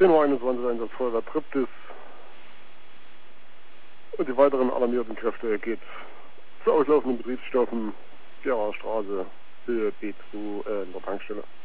10:21 Uhr Einsatz Feuerwehr Triptis. Und die weiteren alarmierten Kräfte geht zu auslaufenden Betriebsstoffen, Geraer Straße, Höhe B2 in der Tankstelle.